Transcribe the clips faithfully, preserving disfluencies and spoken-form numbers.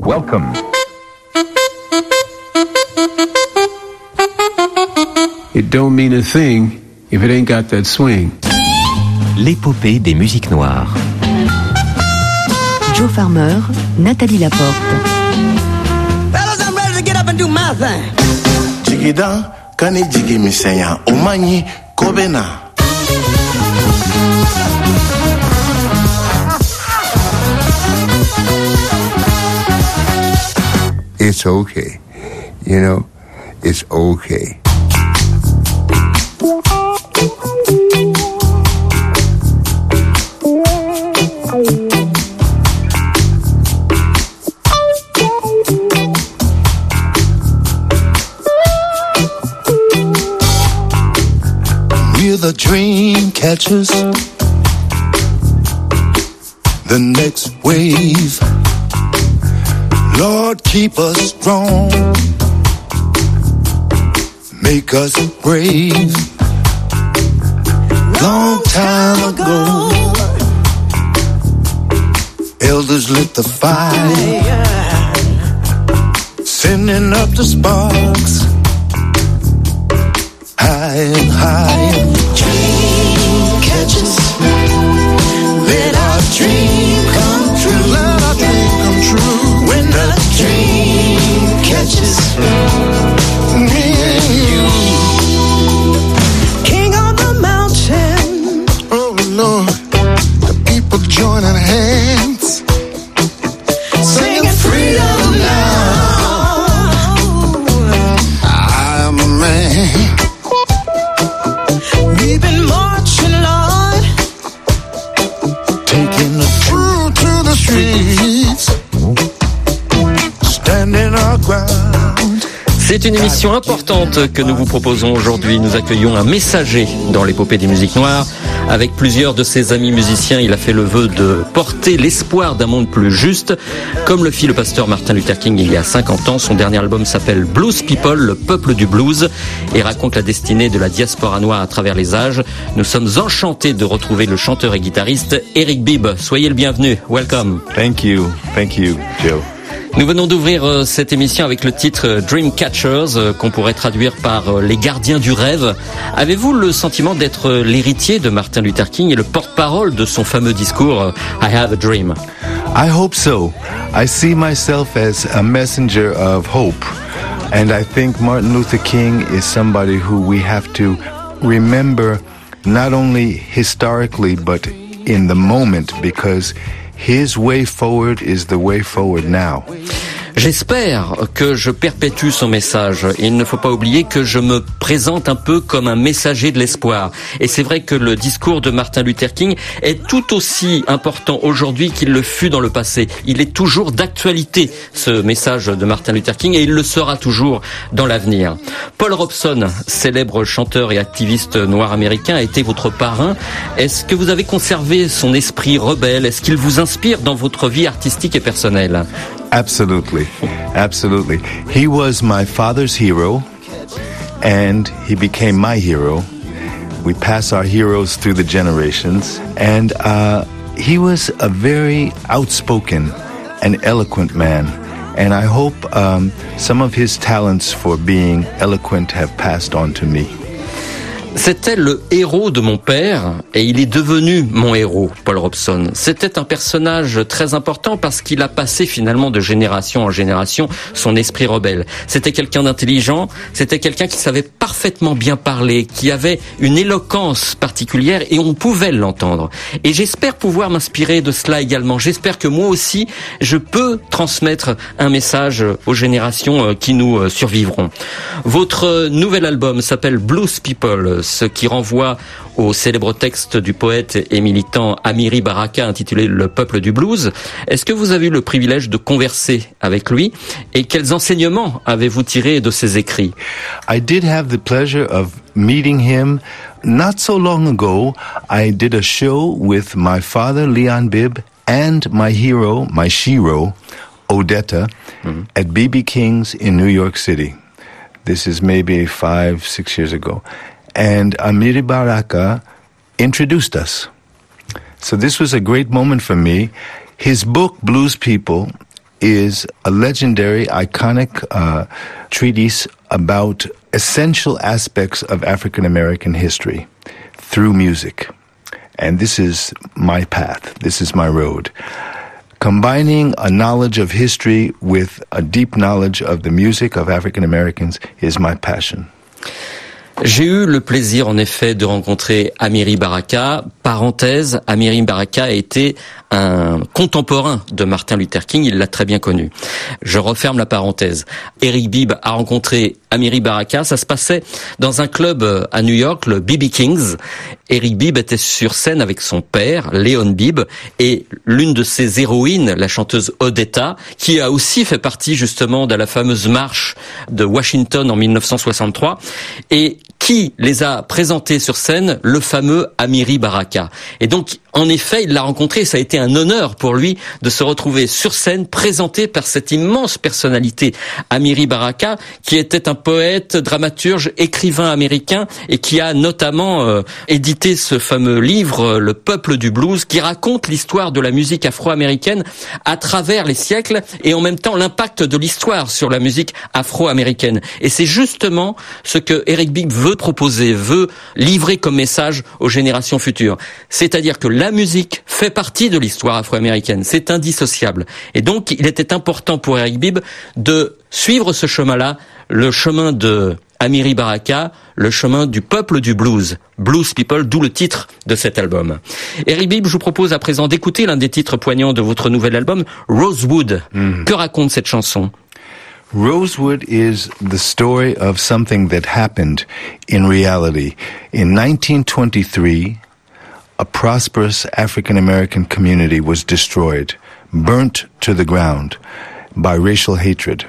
Welcome. It don't mean a thing if it ain't got that swing. L'épopée des musiques noires. Joe Farmer, Nathalie Laporte. Fellas, I'm ready to get up and do my thing. Jigida, kani jigi misenya, umanyi kobena. It's okay. You know, it's okay. We're the dream catchers, the next wave. Lord, keep us strong, make us brave. Long time ago, elders lit the fire, sending up the sparks, high and high. Dream catchers, let our dream come true. Let our dream come true. When the dream catches me and you, king on the mountain. Oh Lord, the people joining hands, singing freedom now. I'm a man. We've been marching, Lord, taking the truth to the streets, standing our ground. C'est une émission importante que nous vous proposons aujourd'hui. Nous accueillons un messager dans l'épopée des musiques noires. Avec plusieurs de ses amis musiciens, il a fait le vœu de porter l'espoir d'un monde plus juste, comme le fit le pasteur Martin Luther King il y a cinquante ans. Son dernier album s'appelle Blues People, le peuple du blues, et raconte la destinée de la diaspora noire à travers les âges. Nous sommes enchantés de retrouver le chanteur et guitariste Eric Bibb. Soyez le bienvenu. Welcome. Thank you. Thank you, Joe. Nous venons d'ouvrir euh, cette émission avec le titre euh, Dream Catchers, euh, qu'on pourrait traduire par euh, les gardiens du rêve. Avez-vous le sentiment d'être euh, l'héritier de Martin Luther King et le porte-parole de son fameux discours euh, I have a dream? I hope so. I see myself as a messenger of hope. And I think Martin Luther King is somebody who we have to remember not only historically but in the moment, because his way forward is the way forward now. J'espère que je perpétue son message. Il ne faut pas oublier que je me présente un peu comme un messager de l'espoir. Et c'est vrai que le discours de Martin Luther King est tout aussi important aujourd'hui qu'il le fut dans le passé. Il est toujours d'actualité, ce message de Martin Luther King, et il le sera toujours dans l'avenir. Paul Robeson, célèbre chanteur et activiste noir américain, a été votre parrain. Est-ce que vous avez conservé son esprit rebelle? Est-ce qu'il vous inspire dans votre vie artistique et personnelle? Absolutely. Absolutely. He was my father's hero, and he became my hero. We pass our heroes through the generations, and uh, he was a very outspoken and eloquent man. And I hope um, some of his talents for being eloquent have passed on to me. C'était le héros de mon père et il est devenu mon héros, Paul Robeson. C'était un personnage très important parce qu'il a passé finalement de génération en génération son esprit rebelle. C'était quelqu'un d'intelligent, c'était quelqu'un qui savait parfaitement bien parler, qui avait une éloquence particulière et on pouvait l'entendre. Et j'espère pouvoir m'inspirer de cela également. J'espère que moi aussi, je peux transmettre un message aux générations qui nous survivront. Votre nouvel album s'appelle Blues People, ce qui renvoie au célèbre texte du poète et militant Amiri Baraka intitulé Le peuple du blues. Est-ce que vous avez eu le privilège de converser avec lui et quels enseignements avez-vous tiré de ses écrits? I did have the pleasure of meeting him not so long ago. I did a show with my father, Leon Bibb, and my hero, my shiro, Odetta, mm-hmm. at B B King's in New York City. This is maybe five, six years ago. And Amiri Baraka introduced us. So this was a great moment for me. His book, Blues People, is a legendary, iconic uh, treatise about essential aspects of African American history through music. And this is my path. This is my road. Combining a knowledge of history with a deep knowledge of the music of African Americans is my passion. J'ai eu le plaisir, en effet, de rencontrer Amiri Baraka. Parenthèse, Amiri Baraka a été un contemporain de Martin Luther King, il l'a très bien connu. Je referme la parenthèse. Eric Bibb a rencontré Amiri Baraka, ça se passait dans un club à New York, le B B King's. Eric Bibb était sur scène avec son père, Léon Bibb, et l'une de ses héroïnes, la chanteuse Odetta, qui a aussi fait partie justement de la fameuse marche de Washington en mille neuf cent soixante-trois, et qui les a présentés sur scène, le fameux Amiri Baraka. Et donc, en effet, il l'a rencontré, et ça a été un honneur pour lui de se retrouver sur scène, présenté par cette immense personnalité, Amiri Baraka, qui était un poète, dramaturge, écrivain américain, et qui a notamment euh, édité ce fameux livre, Le Peuple du Blues, qui raconte l'histoire de la musique afro-américaine à travers les siècles, et en même temps l'impact de l'histoire sur la musique afro-américaine. Et c'est justement ce que Eric Bibb veut proposer, veut livrer comme message aux générations futures. C'est-à-dire que la musique fait partie de l'histoire afro-américaine, c'est indissociable. Et donc, il était important pour Eric Bibb de suivre ce chemin-là, le chemin de Amiri Baraka, le chemin du peuple du blues, Blues People, d'où le titre de cet album. Eric Bibb, je vous propose à présent d'écouter l'un des titres poignants de votre nouvel album, Rosewood. Mm. Que raconte cette chanson ? Rosewood is the story of something that happened in reality. In nineteen twenty-three, a prosperous African-American community was destroyed, burnt to the ground by racial hatred.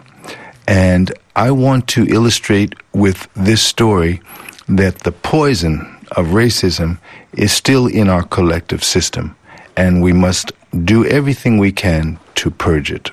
And I want to illustrate with this story that the poison of racism is still in our collective system, and we must do everything we can to purge it.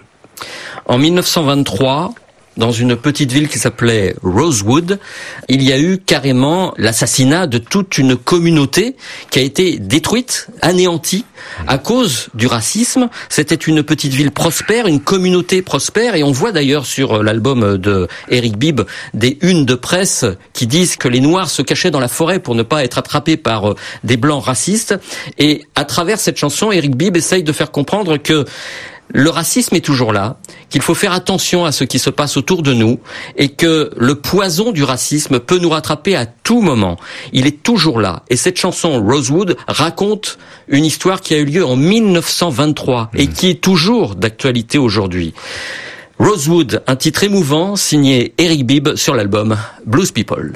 En mille neuf cent vingt-trois, dans une petite ville qui s'appelait Rosewood, il y a eu carrément l'assassinat de toute une communauté qui a été détruite, anéantie, à cause du racisme. C'était une petite ville prospère, une communauté prospère, et on voit d'ailleurs sur l'album de Eric Bibb des unes de presse qui disent que les Noirs se cachaient dans la forêt pour ne pas être attrapés par des Blancs racistes. Et à travers cette chanson, Eric Bibb essaye de faire comprendre que le racisme est toujours là, qu'il faut faire attention à ce qui se passe autour de nous et que le poison du racisme peut nous rattraper à tout moment. Il est toujours là. Et cette chanson Rosewood raconte une histoire qui a eu lieu en mille neuf cent vingt-trois mmh. et qui est toujours d'actualité aujourd'hui. Rosewood, un titre émouvant signé Eric Bibb sur l'album Blues People.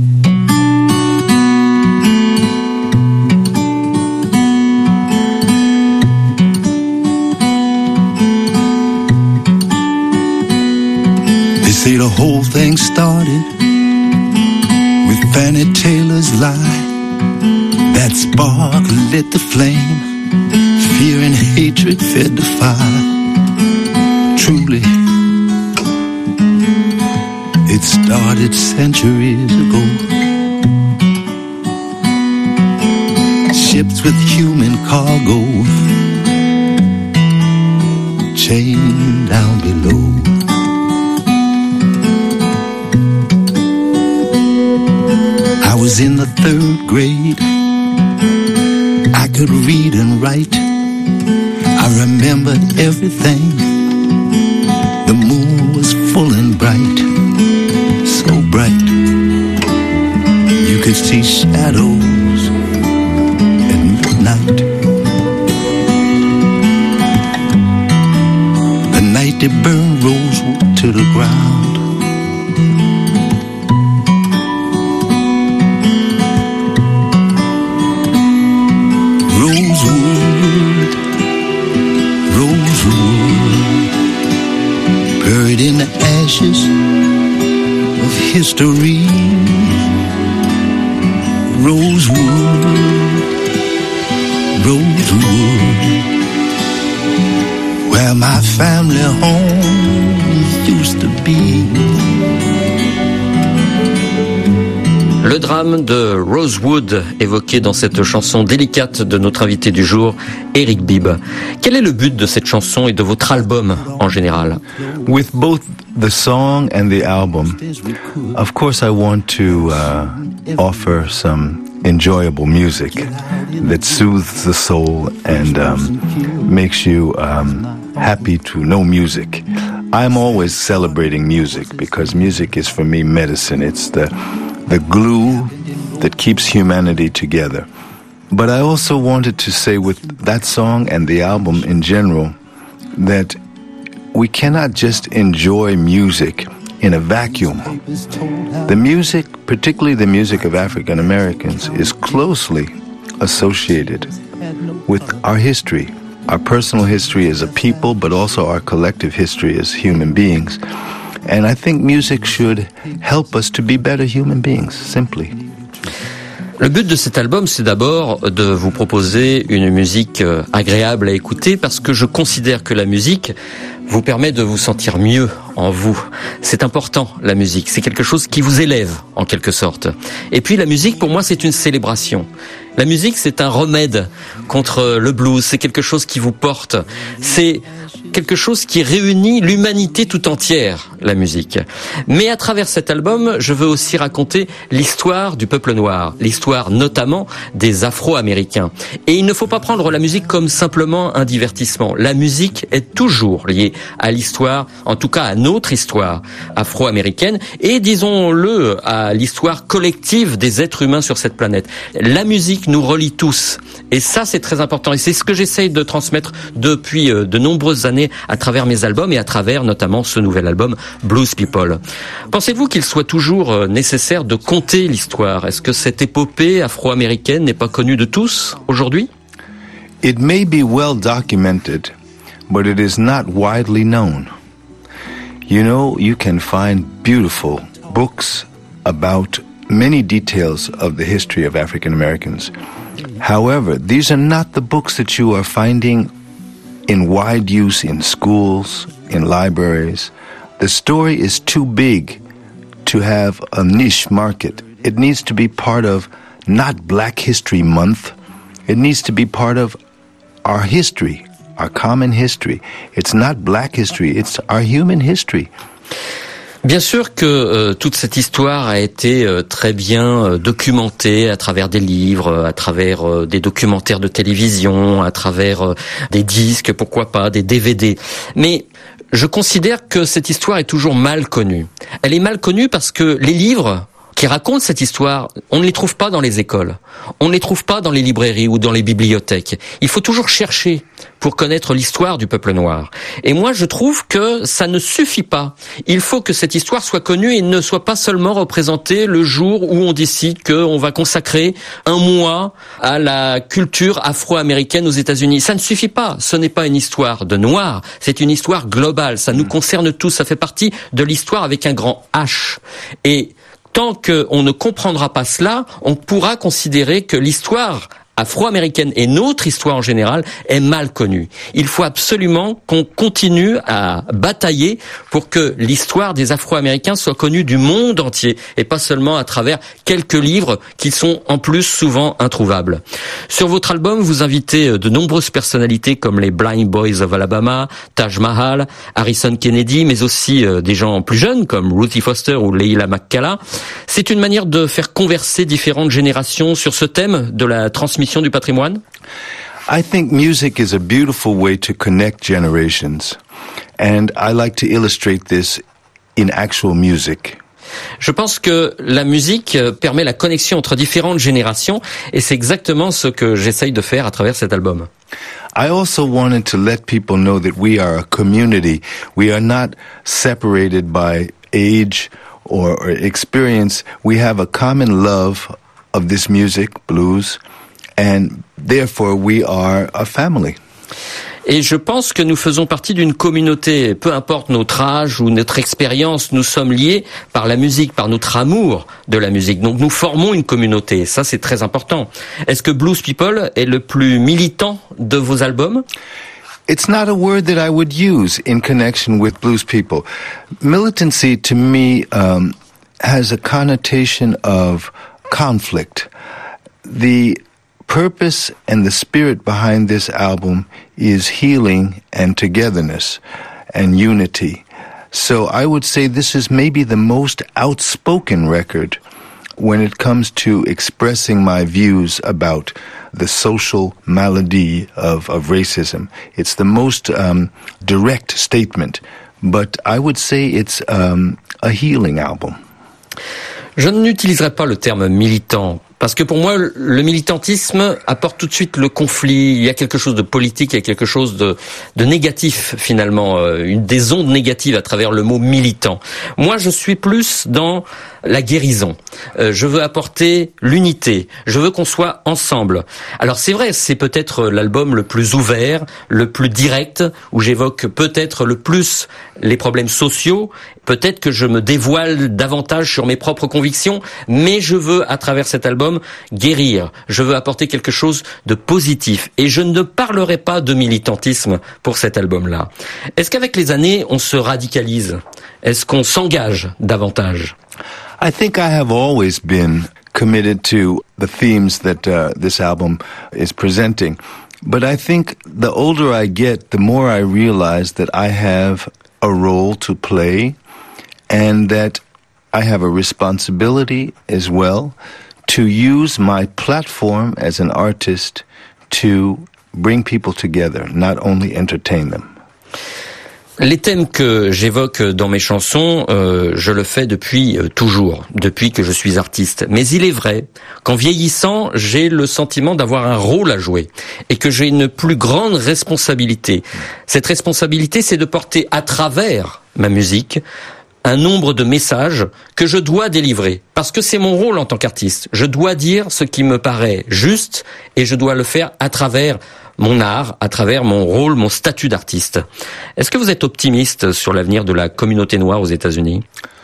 Say the whole thing started with Fannie Taylor's lie. That spark lit the flame, fear and hatred fed the fire. Truly, it started centuries ago. Ships with human cargo chained down below. I was in the third grade. I could read and write. I remembered everything. The moon was full and bright, so bright. You could see shadows at midnight. The night they burned Rosewood to the ground. Rosewood, Rosewood, buried in the ashes of history. Rosewood, Rosewood, where my family home used to be. Le drame de Rosewood, évoqué dans cette chanson délicate de notre invité du jour, Eric Bibb. Quel est le but de cette chanson et de votre album en général? With both the song and the album, of course I want to uh, offer some enjoyable music that soothes the soul and um, makes you um, happy to know music. I'm always celebrating music because music is for me medicine. It's the the glue that keeps humanity together. But I also wanted to say with that song and the album in general that we cannot just enjoy music in a vacuum. The music, particularly the music of African Americans, is closely associated with our history, our personal history as a people, but also our collective history as human beings. And I think music should help us to be better human beings, simply. Le but de cet album, c'est d'abord de vous proposer une musique agréable à écouter parce que je considère que la musique vous permet de vous sentir mieux en vous. C'est important, la musique. C'est quelque chose qui vous élève, en quelque sorte. Et puis, la musique, pour moi, c'est une célébration. La musique, c'est un remède contre le blues. C'est quelque chose qui vous porte. C'est quelque chose qui réunit l'humanité tout entière, la musique. Mais à travers cet album, je veux aussi raconter l'histoire du peuple noir, l'histoire notamment des Afro-Américains. Et il ne faut pas prendre la musique comme simplement un divertissement. La musique est toujours liée à l'histoire, en tout cas à notre histoire afro-américaine, et disons-le, à l'histoire collective des êtres humains sur cette planète. La musique nous relie tous. Et ça, c'est très important. Et c'est ce que j'essaye de transmettre depuis de nombreuses années à travers mes albums et à travers notamment ce nouvel album Blues People. Pensez-vous qu'il soit toujours nécessaire de conter l'histoire? Est-ce que cette épopée afro-américaine n'est pas connue de tous aujourd'hui? It may be well documented, but it is not widely known. You know, you can find beautiful books about many details of the history of African Americans. However, these are not the books that you are finding in wide use in schools, in libraries. The story is too big to have a niche market. It needs to be part of not Black History Month. It needs to be part of our history, our common history. It's not Black history, it's our human history. Bien sûr que euh, toute cette histoire a été euh, très bien euh, documentée à travers des livres, à travers euh, des documentaires de télévision, à travers euh, des disques, pourquoi pas, des D V D. Mais je considère que cette histoire est toujours mal connue. Elle est mal connue parce que les livres qui racontent cette histoire, on ne les trouve pas dans les écoles, on ne les trouve pas dans les librairies ou dans les bibliothèques. Il faut toujours chercher pour connaître l'histoire du peuple noir. Et moi, je trouve que ça ne suffit pas. Il faut que cette histoire soit connue et ne soit pas seulement représentée le jour où on décide qu'on va consacrer un mois à la culture afro-américaine aux États-Unis. Ça ne suffit pas. Ce n'est pas une histoire de noirs, c'est une histoire globale. Ça nous concerne tous. Ça fait partie de l'histoire avec un grand H. Et tant qu'on ne comprendra pas cela, on pourra considérer que l'histoire afro-américaine et notre histoire en général est mal connue. Il faut absolument qu'on continue à batailler pour que l'histoire des Afro-Américains soit connue du monde entier et pas seulement à travers quelques livres qui sont en plus souvent introuvables. Sur votre album, vous invitez de nombreuses personnalités comme les Blind Boys of Alabama, Taj Mahal, Harrison Kennedy, mais aussi des gens plus jeunes comme Ruthie Foster ou Leila McCalla. C'est une manière de faire converser différentes générations sur ce thème de la transmission du patrimoine? I think music is a beautiful way to connect generations, and I like to illustrate this in actual music. Je pense que la musique permet la connexion entre différentes générations et c'est exactement ce que j'essaye de faire à travers cet album. I also wanted to let people know that we are a community. We are not separated by age or, or experience. We have a common love of this music, blues, and therefore we are a family. Et je pense que nous faisons partie d'une communauté, peu importe notre âge ou notre expérience, nous sommes liés par la musique, par notre amour de la musique. Donc nous formons une communauté, ça c'est très important. Est-ce que Blues People est le plus militant de vos albums? It's not a word that I would use in connection with Blues People. Militancy to me um, has a connotation of conflict. The purpose and the spirit behind this album is healing and togetherness and unity. So I would say this is maybe the most outspoken record when it comes to expressing my views about the social malady of, of racism. It's the most um, direct statement, but I would say it's um, a healing album. Je n'utiliserai pas le terme militant, parce que pour moi, le militantisme apporte tout de suite le conflit. Il y a quelque chose de politique, il y a quelque chose de, de négatif finalement, une des ondes négatives à travers le mot militant. Moi, je suis plus dans la guérison. Euh, je veux apporter l'unité. Je veux qu'on soit ensemble. Alors c'est vrai, c'est peut-être l'album le plus ouvert, le plus direct, où j'évoque peut-être le plus les problèmes sociaux. Peut-être que je me dévoile davantage sur mes propres convictions, mais je veux, à travers cet album, guérir. Je veux apporter quelque chose de positif. Et je ne parlerai pas de militantisme pour cet album-là. Est-ce qu'avec les années, on se radicalise? Est-ce qu'on s'engage davantage? I think I have always been committed to the themes that uh, this album is presenting. But I think the older I get, the more I realize that I have a role to play and that I have a responsibility as well to use my platform as an artist to bring people together, not only entertain them. Les thèmes que j'évoque dans mes chansons, euh, je le fais depuis euh, toujours, depuis que je suis artiste. Mais il est vrai qu'en vieillissant, j'ai le sentiment d'avoir un rôle à jouer et que j'ai une plus grande responsabilité. Cette responsabilité, c'est de porter à travers ma musique un nombre de messages que je dois délivrer. Parce que c'est mon rôle en tant qu'artiste. Je dois dire ce qui me paraît juste et je dois le faire à travers mon art, à travers mon rôle, mon statut d'artiste. Est-ce que vous êtes optimiste sur l'avenir de la communauté noire aux États-Unis?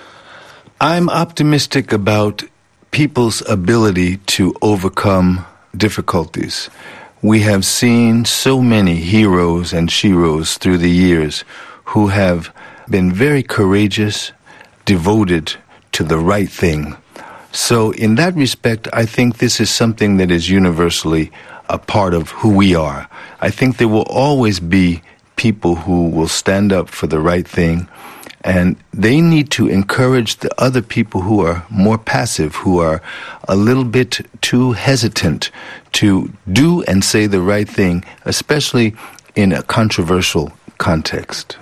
I'm optimistic about people's ability to overcome difficulties. We have seen so many heroes and sheroes through the years who have been very courageous, devoted to the right thing. So in that respect, I think this is something that is universally a part of who we are. I think there will always be people who will stand up for the right thing, and they need to encourage the other people who are more passive, who are a little bit too hesitant to do and say the right thing, especially in a controversial context.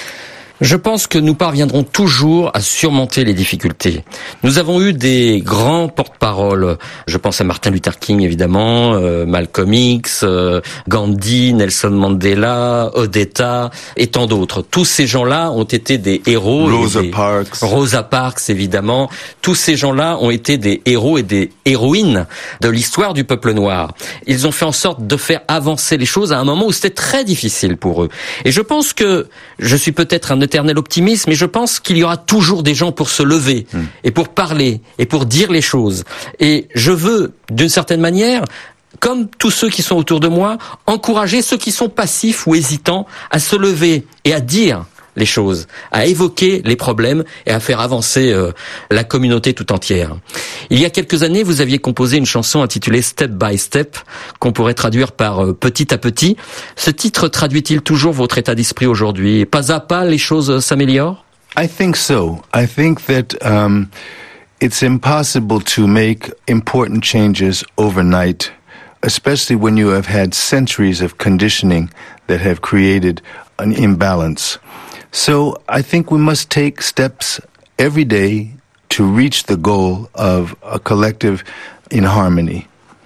Je pense que nous parviendrons toujours à surmonter les difficultés. Nous avons eu des grands porte-paroles. Je pense à Martin Luther King, évidemment, euh, Malcolm X, euh, Gandhi, Nelson Mandela, Odetta et tant d'autres. Tous ces gens-là ont été des héros. Rosa des... Parks. Rosa Parks, évidemment. Tous ces gens-là ont été des héros et des héroïnes de l'histoire du peuple noir. Ils ont fait en sorte de faire avancer les choses à un moment où c'était très difficile pour eux. Et je pense que je suis peut-être un éternel optimiste, mais je pense qu'il y aura toujours des gens pour se lever mmh. et pour parler et pour dire les choses. Et je veux, d'une certaine manière, comme tous ceux qui sont autour de moi, encourager ceux qui sont passifs ou hésitants à se lever et à dire les choses, à évoquer les problèmes et à faire avancer euh, la communauté tout entière. Il y a quelques années, vous aviez composé une chanson intitulée Step by Step, qu'on pourrait traduire par euh, Petit à Petit. Ce titre traduit-il toujours votre état d'esprit aujourd'hui? Pas à pas, les choses s'améliorent? I think so. I think that um, it's impossible to make important changes overnight, especially when you have had centuries of conditioning that have created an imbalance. So I think we must take steps every day to reach the goal of a collective in harmony.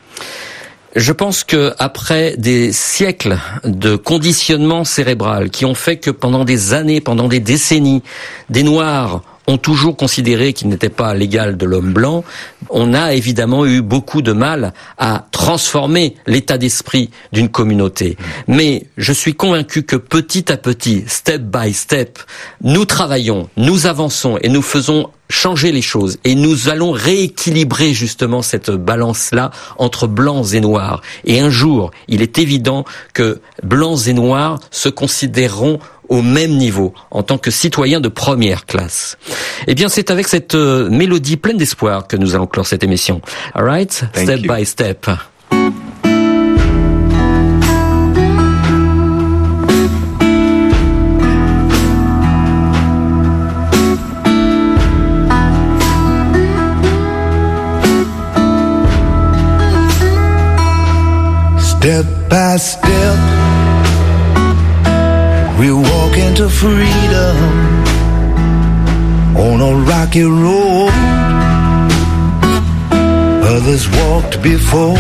Je pense que après des siècles de conditionnement cérébral qui ont fait que pendant des années, pendant des décennies, des Noirs ont toujours considéré qu'il n'était pas l'égal de l'homme blanc, on a évidemment eu beaucoup de mal à transformer l'état d'esprit d'une communauté. Mais je suis convaincu que petit à petit, step by step, nous travaillons, nous avançons et nous faisons changer les choses. Et nous allons rééquilibrer justement cette balance-là entre blancs et noirs. Et un jour, il est évident que blancs et noirs se considéreront au même niveau en tant que citoyen de première classe. Eh bien, c'est avec cette euh, mélodie pleine d'espoir que nous allons clore cette émission. All right? Thank Step you. by step. Step by step, we walk into freedom on a rocky road. Others walked before.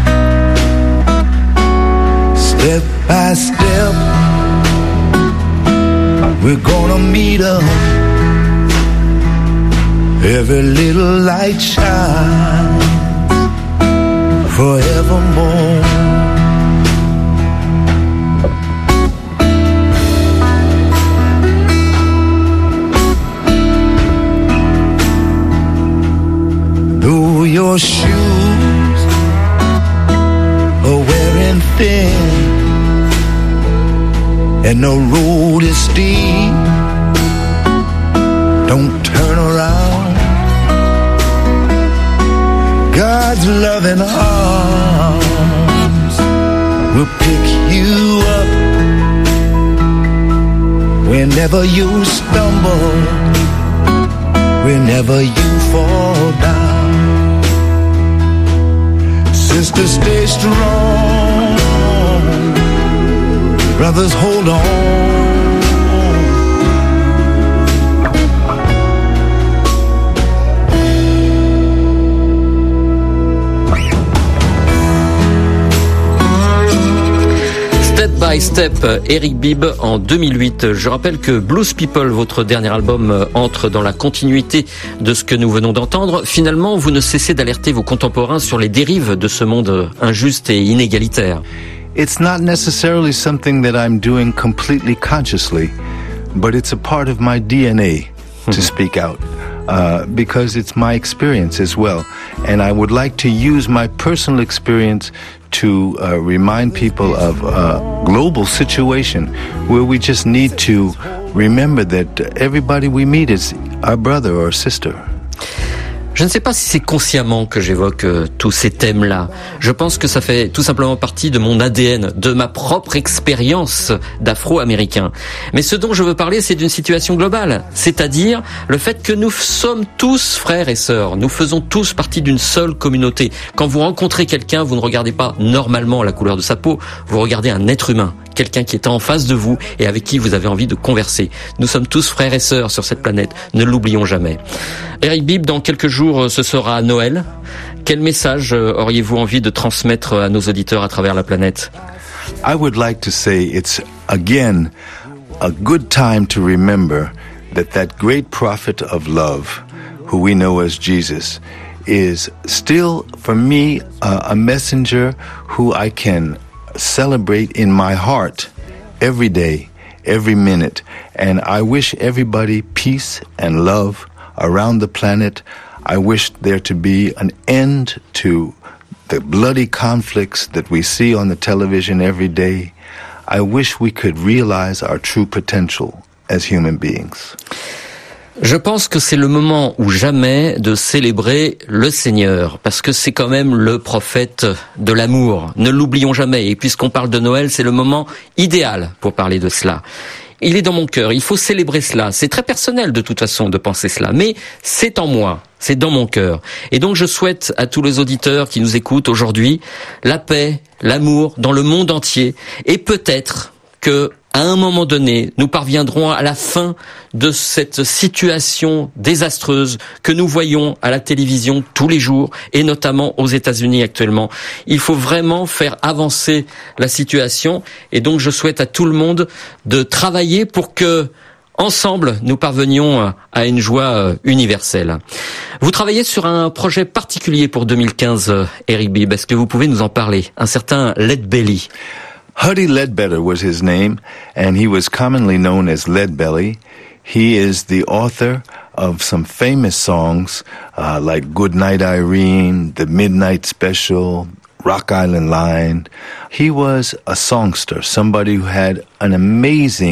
Step by step, we're gonna meet 'em. Every little light shines forevermore. Though your shoes are wearing thin and the road is steep, don't turn around. God's loving arms will pick you up whenever you stumble, whenever you fall down. Sister, stay strong. Brothers, hold on. Step by Step, Eric Bibb en deux mille huit. Je rappelle que Blues People, votre dernier album, entre dans la continuité de ce que nous venons d'entendre. Finalement, vous ne cessez d'alerter vos contemporains sur les dérives de ce monde injuste et inégalitaire. It's not necessarily something that I'm doing completely consciously, but it's a part of my D N A to speak out, uh, because it's my experience as well. And I would like to use my personal experience to uh, remind people of a global situation where we just need to remember that everybody we meet is our brother or sister. Je ne sais pas si c'est consciemment que j'évoque euh, tous ces thèmes-là. Je pense que ça fait tout simplement partie de mon A D N, de ma propre expérience d'Afro-Américain. Mais ce dont je veux parler, c'est d'une situation globale, c'est-à-dire le fait que nous sommes tous frères et sœurs. Nous faisons tous partie d'une seule communauté. Quand vous rencontrez quelqu'un, vous ne regardez pas normalement la couleur de sa peau, vous regardez un être humain, quelqu'un qui est en face de vous et avec qui vous avez envie de converser. Nous sommes tous frères et sœurs sur cette planète, ne l'oublions jamais. Eric Bibb, dans quelques jours, ce sera Noël. Quel message auriez-vous envie de transmettre à nos auditeurs à travers la planète? I would like to say it's, again, a good time to remember that that great prophet of love, who we know as Jesus, is still, for me, uh, a messenger who I can celebrate in my heart every day, every minute. And I wish everybody peace and love around the planet. I wish there to be an end to the bloody conflicts that we see on the television every day. I wish we could realize our true potential as human beings. Je pense que c'est le moment ou jamais de célébrer le Seigneur, parce que c'est quand même le prophète de l'amour. Ne l'oublions jamais. Et puisqu'on parle de Noël, c'est le moment idéal pour parler de cela. Il est dans mon cœur, il faut célébrer cela. C'est très personnel de toute façon de penser cela, mais c'est en moi, c'est dans mon cœur. Et donc je souhaite à tous les auditeurs qui nous écoutent aujourd'hui la paix, l'amour dans le monde entier, et peut-être que à un moment donné, nous parviendrons à la fin de cette situation désastreuse que nous voyons à la télévision tous les jours, et notamment aux États-Unis actuellement. Il faut vraiment faire avancer la situation, et donc je souhaite à tout le monde de travailler pour que, ensemble, nous parvenions à une joie universelle. Vous travaillez sur un projet particulier pour deux mille quinze, Eric Bibb. Est-ce que vous pouvez nous en parler? Un certain Lead Belly. Huddie Ledbetter was his name, and he was commonly known as Leadbelly. He is the author of some famous songs uh, like Goodnight Irene, The Midnight Special, Rock Island Line. He was a songster, somebody who had an amazing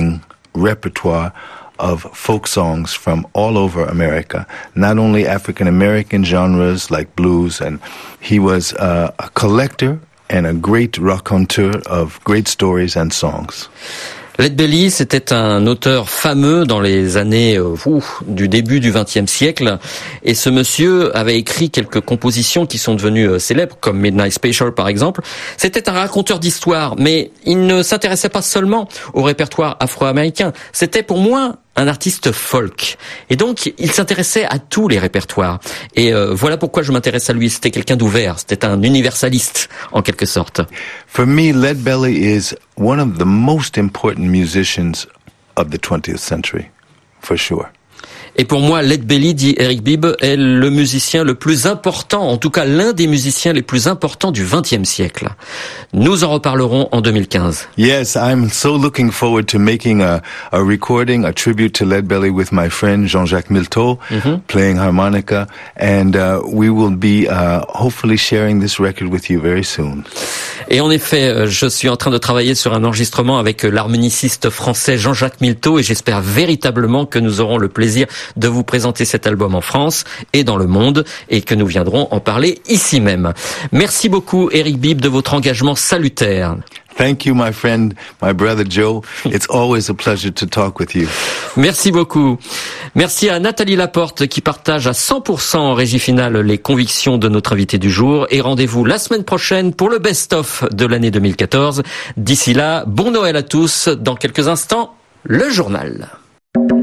repertoire of folk songs from all over America, not only African American genres like blues, and he was uh, a collector and a great raconteur of great stories and songs. Lead Belly, c'était un auteur fameux dans les années euh, ouf, du début du vingtième siècle, et ce monsieur avait écrit quelques compositions qui sont devenues euh, célèbres, comme Midnight Special par exemple. C'était un raconteur d'histoire, mais il ne s'intéressait pas seulement au répertoire afro-américain. C'était pour moi un artiste folk. Et donc, il s'intéressait à tous les répertoires. Et euh, voilà pourquoi je m'intéresse à lui. C'était quelqu'un d'ouvert. C'était un universaliste, en quelque sorte. For me, Lead Belly is one of the most important musicians of the twentieth century, for sure. Et pour moi, Lead Belly, dit Eric Bibb, est le musicien le plus important, en tout cas l'un des musiciens les plus importants du vingtième siècle. Nous en reparlerons en deux mille quinze. Yes, I'm so looking forward to making a, a recording, a tribute to Lead Belly with my friend Jean-Jacques Milteau, mm-hmm. playing harmonica, and uh, we will be uh, hopefully sharing this record with you very soon. Et en effet, je suis en train de travailler sur un enregistrement avec l'harmoniciste français Jean-Jacques Milteau, et j'espère véritablement que nous aurons le plaisir de vous présenter cet album en France et dans le monde, et que nous viendrons en parler ici même. Merci beaucoup, Eric Bibb, de votre engagement salutaire. Thank you, my friend, my brother Joe. It's always a pleasure to talk with you. Merci beaucoup. Merci à Nathalie Laporte qui partage à cent pour cent en régie finale les convictions de notre invité du jour. Et rendez-vous la semaine prochaine pour le best-of de l'année deux mille quatorze. D'ici là, bon Noël à tous. Dans quelques instants, le journal.